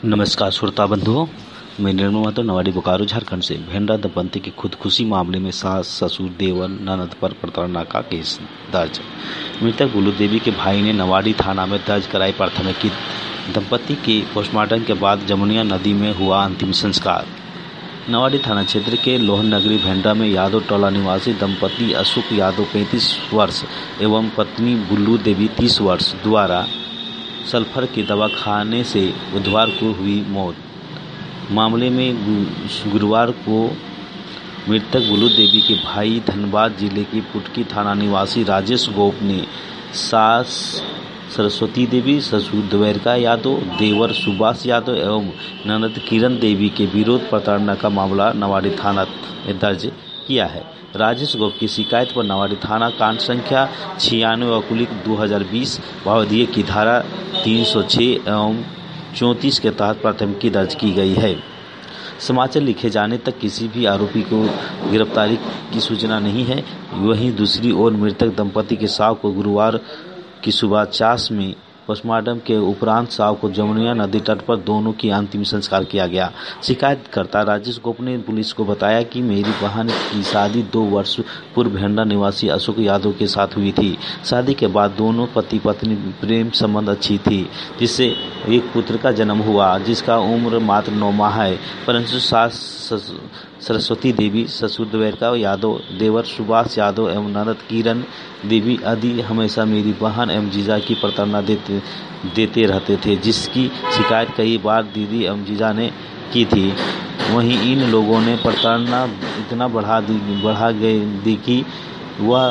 नमस्कार श्रोता बंधुओं, मैं निर्मल महतो नवाड़ी बोकारो झारखंड से। भेंडा दंपति के खुदकुशी मामले में सास, ससुर, देवर, ननद पर प्रताड़ना का केस दर्ज। मृतक बुल्लू देवी के भाई ने नवाड़ी थाना में दर्ज कराई प्राथमिकी। दंपति के पोस्टमार्टम के बाद जमुनिया नदी में हुआ अंतिम संस्कार। नवाड़ी थाना क्षेत्र के लोहन नगरी भेंडा में यादव टोला निवासी दंपति अशोक यादव 35 वर्ष एवं पत्नी बुल्लू देवी 30 वर्ष द्वारा सल्फर की दवा खाने से बुधवार को हुई मौत। मामले में गुरुवार को मृतक बुल्लू देवी के भाई धनबाद जिले की पुटकी थाना निवासी राजेश गोप ने सास सरस्वती देवी, ससुर द्वारका यादव, देवर सुभाष यादव एवं ननद किरण देवी के विरोध प्रताड़ना का मामला नवाड़ी थाना में दर्ज किया है। राजेश गोप की शिकायत पर नवाड़ी थाना कांड संख्या 96 2020 भावदीय की धारा 306 एवं 34 के तहत प्राथमिकी दर्ज की गई है। समाचार लिखे जाने तक किसी भी आरोपी को गिरफ्तारी की सूचना नहीं है। वहीं दूसरी ओर मृतक दंपति के शव को गुरुवार की सुबह चास में पोस्टमार्टम के उपरांत शव को जमुनिया नदी तट पर दोनों की अंतिम संस्कार किया गया। शिकायतकर्ता राजेश गोप ने पुलिस को बताया कि मेरी बहन की शादी 2 वर्ष पूर्व भेंडा निवासी अशोक यादव के साथ हुई थी। शादी के बाद दोनों पति पत्नी प्रेम संबंध अच्छी थी, जिससे एक पुत्र का जन्म हुआ जिसका उम्र मात्र 9 माह है। परंतु सास सरस्वती देवी, ससुर द्वारका यादव, देवर सुभाष यादव एवं ननद किरण देवी आदि हमेशा मेरी बहन एवं जीजा की प्रताड़ना देते रहते थे, जिसकी शिकायत कई बार दीदी एवं जीजा ने की थी। वहीं इन लोगों ने प्रताड़ना इतना बढ़ा दी कि वह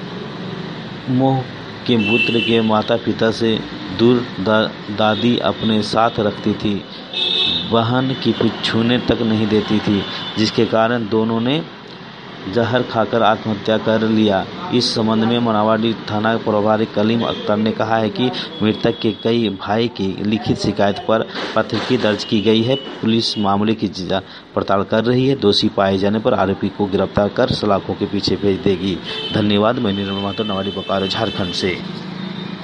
मोह के पुत्र के माता पिता से दूर दादी अपने साथ रखती थी, बहन की कुछ छूने तक नहीं देती थी, जिसके कारण दोनों ने जहर खाकर आत्महत्या कर लिया। इस संबंध में नवाड़ी थाना प्रभारी कलीम अख्तर ने कहा है कि मृतक के कई भाई की लिखित शिकायत पर प्राथमिकी दर्ज की गई है। पुलिस मामले की पड़ताल कर रही है। दोषी पाए जाने पर आरोपी को गिरफ्तार कर सलाखों के पीछे भेज देगी। धन्यवाद। मैं निर्मल महतो नवाड़ी बोकारो झारखंड से।